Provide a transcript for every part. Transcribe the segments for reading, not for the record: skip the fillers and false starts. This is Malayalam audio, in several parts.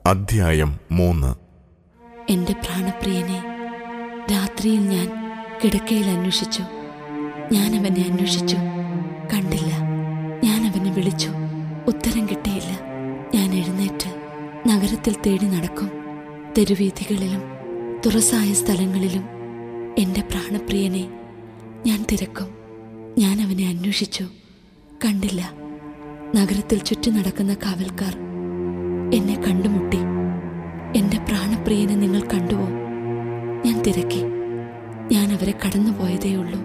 അധ്യായം 3. എന്റെ പ്രാണപ്രിയനെ, രാത്രിയിൽ ഞാൻ കിടക്കയിൽ അന്വേഷിച്ചു. ഞാൻ അവനെ അന്വേഷിച്ചു, കണ്ടില്ല. ഞാൻ അവനെ വിളിച്ചു, ഉത്തരം കിട്ടിയില്ല. ഞാൻ എഴുന്നേറ്റ് നഗരത്തിൽ തേടി നടക്കും, തെരുവീഥികളിലും തുറസായ സ്ഥലങ്ങളിലും എന്റെ പ്രാണപ്രിയനെ ഞാൻ തിരക്കും. ഞാൻ അവനെ അന്വേഷിച്ചു, കണ്ടില്ല. നഗരത്തിൽ ചുറ്റി നടക്കുന്ന കാവൽക്കാർ എന്നെ കണ്ടുമുട്ടി. എന്റെ പ്രാണപ്രിയനെ നിങ്ങൾ കണ്ടുവോ? ഞാൻ തിരക്കി, ഞാൻ അവരെ കടന്നുപോയതേയുള്ളൂ.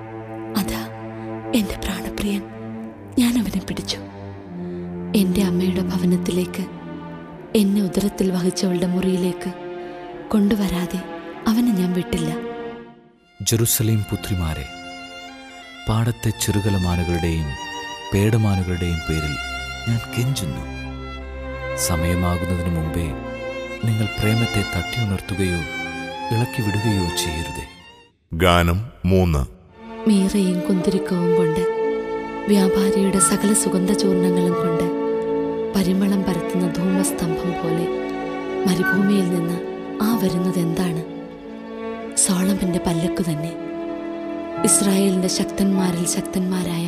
അതാ എന്റെ പ്രാണപ്രിയൻ, ഞാൻ അവനെ പിടിച്ചു. എന്റെ അമ്മയുടെ ഭവനത്തിലേക്ക്, എന്നെ ഉദരത്തിൽ വഹിച്ചവളുടെ മുറിയിലേക്ക് കൊണ്ടുവരാതെ അവനെ ഞാൻ വിട്ടില്ല. ജെറുസലേം പുത്രിമാരെ, പാടത്തെ ചെറുകലമാനുകളുടെയും പേടമാനുകളുടെയും പേരിൽ ഞാൻ കെഞ്ചുന്നു. സമയമാകുന്നതിന് മുമ്പേ നിങ്ങൾ പ്രേമത്തെ തട്ടിയുണർത്തുകയോ ഇളക്കി വിടുകയോ ചെയ്യരുതേ. ഗാനം 3. മീറയും കുന്തിരിക്കവും കൊണ്ട്, വ്യാപാരിയുടെ സകല സുഗന്ധചൂർണങ്ങളും കൊണ്ട് പരിമളം പരത്തുന്ന ധൂമസ്തംഭം പോലെ മരുഭൂമിയിൽ നിന്ന് വരുന്നത് എന്താണ്? സോളമന്റെ പല്ലക്കു തന്നെ. ഇസ്രായേലിന്റെ ശക്തന്മാരിൽ ശക്തന്മാരായ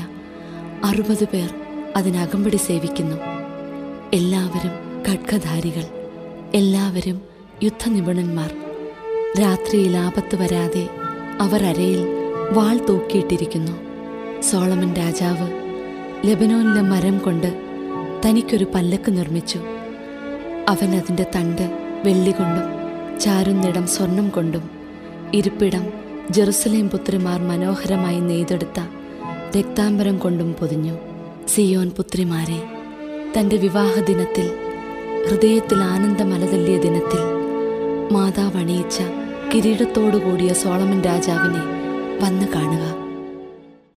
60 പേർ അതിനകമ്പടി സേവിക്കുന്നു. എല്ലാവരും ഖഡ്ഗധാരികൾ, എല്ലാവരും യുദ്ധനിപുണന്മാർ. രാത്രിയിൽ ആപത്ത് വരാതെ അവർ അരയിൽ വാൾ തൂക്കിയിട്ടിരിക്കുന്നു. സോളമൻ രാജാവ് ലെബനോനിലെ മരം കൊണ്ട് തനിക്കൊരു പല്ലക്ക് നിർമ്മിച്ചു. അവൻ അതിൻ്റെ തണ്ട് വെള്ളി കൊണ്ടും ചാരുന്നിടം സ്വർണം കൊണ്ടും ഇരിപ്പിടം ജെറുസലേം പുത്രിമാർ മനോഹരമായി നെയ്തെടുത്ത രക്താംബരം കൊണ്ടും പൊതിഞ്ഞു. സിയോൻ പുത്രിമാരെ, തൻ്റെ വിവാഹദിനത്തിൽ, ഹൃദയത്തിൽ ആനന്ദമലതല്ലിയ ദിനത്തിൽ മാതാവ് അണിയിച്ച കിരീടത്തോടുകൂടിയ സോളമൻ രാജാവിനെ വന്ന് കാണുക.